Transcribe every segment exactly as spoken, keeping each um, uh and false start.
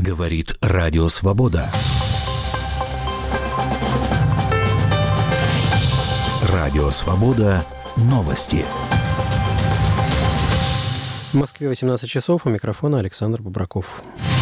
Говорит Радио Свобода. Радио Свобода. Новости. В Москве восемнадцать часов. У микрофона Александр Бобраков.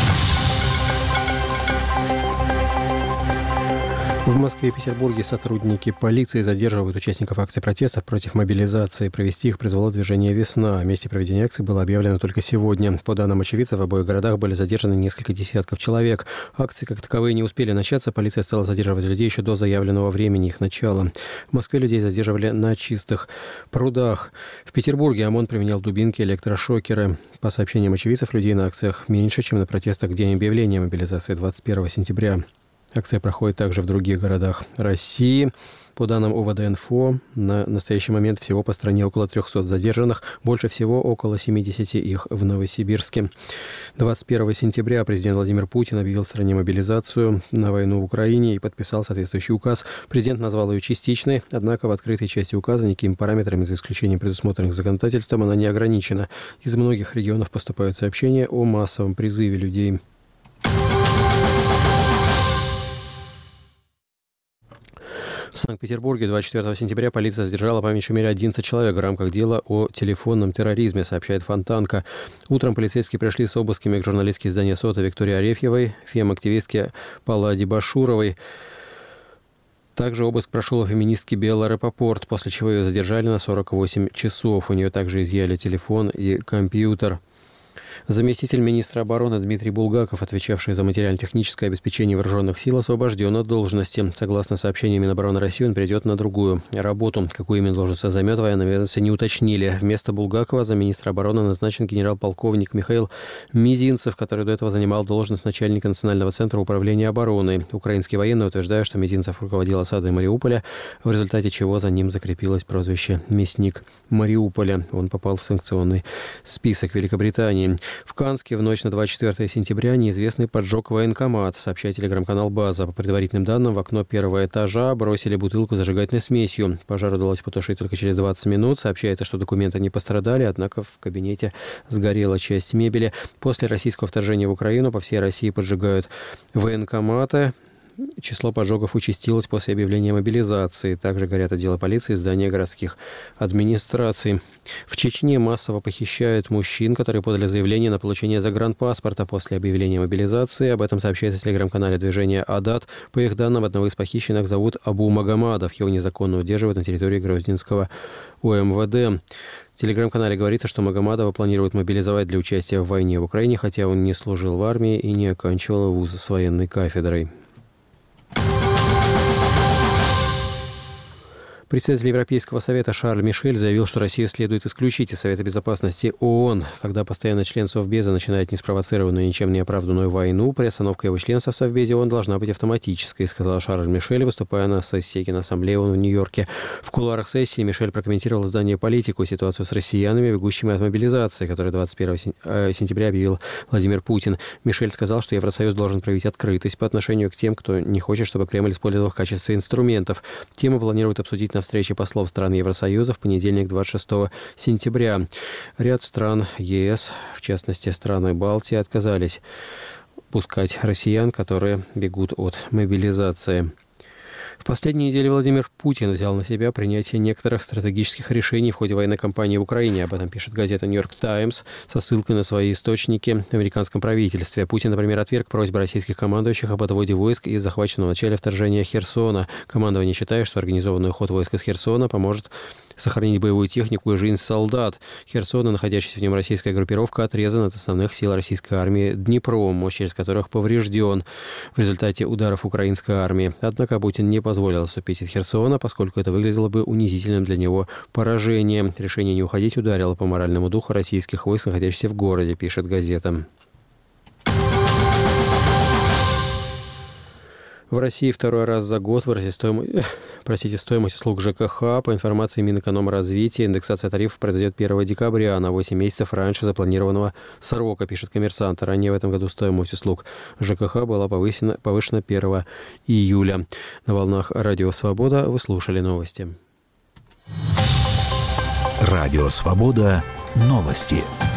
В Москве и Петербурге сотрудники полиции задерживают участников акций протестов против мобилизации. Провести их призвало движение «Весна». О месте проведения акции было объявлено только сегодня. По данным очевидцев, в обоих городах были задержаны несколько десятков человек. Акции как таковые не успели начаться. Полиция стала задерживать людей еще до заявленного времени их начала. В Москве людей задерживали на чистых прудах. В Петербурге ОМОН применял дубинки, электрошокеры. По сообщениям очевидцев, людей на акциях меньше, чем на протестах в день объявления мобилизации двадцать первого сентября. Акция проходит также в других городах России. По данным ОВД-Инфо, на настоящий момент всего по стране около трехсот задержанных, больше всего около семидесяти их в Новосибирске. двадцать первого сентября президент Владимир Путин объявил в стране мобилизацию на войну в Украине и подписал соответствующий указ. Президент назвал ее частичной, однако в открытой части указа никакими параметрами, за исключением предусмотренных законодательством, она не ограничена. Из многих регионов поступают сообщения о массовом призыве людей. В Санкт-Петербурге двадцать четвёртого сентября полиция задержала по меньшей мере одиннадцать человек в рамках дела о телефонном терроризме, сообщает Фонтанка. Утром полицейские пришли с обысками к журналистке издания «Сота» Виктории Арефьевой, фем-активистке Палладе Башуровой. Также обыск прошел у феминистки Беллы Рапопорт, после чего ее задержали на сорок восемь часов. У нее также изъяли телефон и компьютер. Заместитель министра обороны Дмитрий Булгаков, отвечавший за материально-техническое обеспечение вооруженных сил, освобожден от должности. Согласно сообщению Минобороны России, он перейдет на другую работу. Какую именно должность займет, военные ведомства не уточнили. Вместо Булгакова за министра обороны назначен генерал-полковник Михаил Мизинцев, который до этого занимал должность начальника Национального центра управления обороной. Украинские военные утверждают, что Мизинцев руководил осадой Мариуполя, в результате чего за ним закрепилось прозвище «Мясник Мариуполя». Он попал в санкционный список Великобритании. В Канске в ночь на двадцать четвёртого сентября неизвестный поджег военкомат, сообщает телеграм-канал «База». По предварительным данным, в окно первого этажа бросили бутылку с зажигательной смесью. Пожар удалось потушить только через двадцать минут. Сообщается, что документы не пострадали, однако в кабинете сгорела часть мебели. После российского вторжения в Украину по всей России поджигают военкоматы. Число поджогов участилось после объявления мобилизации. Также горят отделы полиции и здания городских администраций. В Чечне массово похищают мужчин, которые подали заявление на получение загранпаспорта после объявления мобилизации. Об этом сообщается в телеграм-канале движения «Адат». По их данным, одного из похищенных зовут Абу Магомадов. Его незаконно удерживают на территории Грозненского ОМВД. В телеграм-канале говорится, что Магомадова планируют мобилизовать для участия в войне в Украине, хотя он не служил в армии и не оканчивал вуз с военной кафедрой. Председатель Европейского совета Шарль Мишель заявил, что Россию следует исключить из Совета безопасности ООН. Когда постоянный член Совбеза начинает неспровоцированную и ничем не оправданную войну, приостановка его членства в Совбезе ООН должна быть автоматической, сказал Шарль Мишель, выступая на сессии Генассамблеи ООН в Нью-Йорке. В кулуарах сессии Мишель прокомментировал издание «Политику» ситуацию с россиянами, бегущими от мобилизации, которую двадцать первого сентября объявил Владимир Путин. Мишель сказал, что Евросоюз должен проявить открытость по отношению к тем, кто не хочет, чтобы Кремль использовал их в качестве инструментов. Тему планируют обсудить на встрече послов стран Евросоюза в понедельник, двадцать шестого сентября. Ряд стран ЕС, в частности страны Балтии, отказались пускать россиян, которые бегут от мобилизации. В последние недели Владимир Путин взял на себя принятие некоторых стратегических решений в ходе военной кампании в Украине. Об этом пишет газета «Нью-Йорк Таймс» со ссылкой на свои источники в американском правительстве. Путин, например, отверг просьбы российских командующих об отводе войск из захваченного в начале вторжения Херсона. Командование считает, что организованный уход войск из Херсона поможет сохранить боевую технику и жизнь солдат. Херсон и находящаяся в нем российская группировка отрезана от основных сил российской армии Днепром, мощь через которых поврежден в результате ударов украинской армии. Однако Путин не позволил отступить от Херсона, поскольку это выглядело бы унизительным для него поражением. Решение не уходить ударило по моральному духу российских войск, находящихся в городе, пишет газета. В России второй раз за год вырастет стоимость, простите, стоимость услуг ЖКХ. По информации Минэкономразвития, индексация тарифов произойдет первого декабря, на восемь месяцев раньше запланированного срока, пишет «Коммерсант». Ранее в этом году стоимость услуг ЖКХ была повысена, повышена первого июля. На волнах Радио Свобода вы слушали новости. Радио Свобода. Новости.